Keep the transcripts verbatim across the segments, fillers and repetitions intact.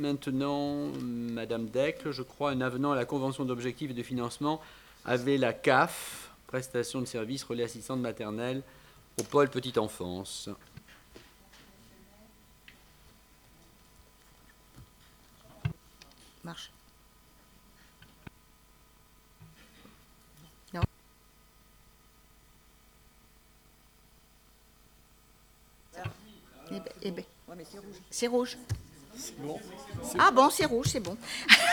maintenant, Madame Decles, je crois, un avenant à la convention d'objectifs et de financement avec la C A F, prestation de services relais assistante maternelle au pôle petite enfance. Marche. Non. Eh ben, eh ben. C'est rouge. Bon, Ah bon, c'est rouge, c'est bon.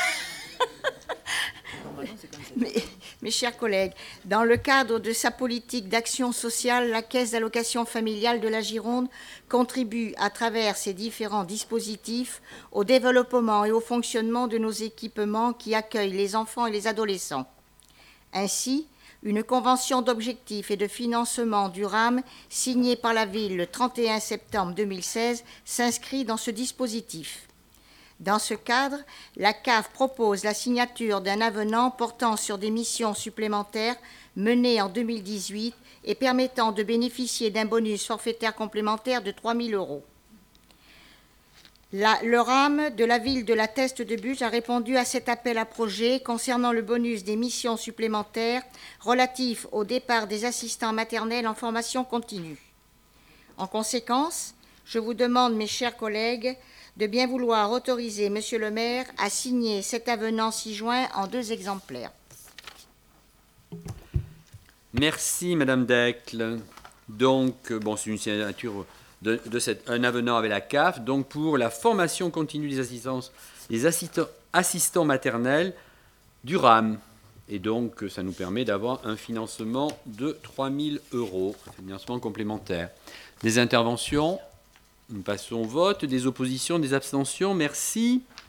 Mes, mes chers collègues, dans le cadre de sa politique d'action sociale, la Caisse d'allocation familiale de la Gironde contribue à travers ses différents dispositifs au développement et au fonctionnement de nos équipements qui accueillent les enfants et les adolescents. Ainsi, une convention d'objectifs et de financement du R A M signée par la ville le trente et un septembre deux mille seize s'inscrit dans ce dispositif. Dans ce cadre, la C A F propose la signature d'un avenant portant sur des missions supplémentaires menées en deux mille dix-huit et permettant de bénéficier d'un bonus forfaitaire complémentaire de trois mille euros. La, le R A M de la ville de la Teste de Buch a répondu à cet appel à projet concernant le bonus des missions supplémentaires relatif au départ des assistants maternels en formation continue. En conséquence, je vous demande, mes chers collègues, de bien vouloir autoriser Monsieur le maire à signer cet avenant ci-joint en deux exemplaires. Merci, Madame Decles. Donc, bon, c'est une signature de, de cette, un avenant avec la C A F, donc pour la formation continue des assistants, des assistants, assistants maternels du R A M. Et donc, ça nous permet d'avoir un financement de trois mille euros, un financement complémentaire. Des interventions ? Nous passons au vote. Des oppositions, des abstentions. Merci.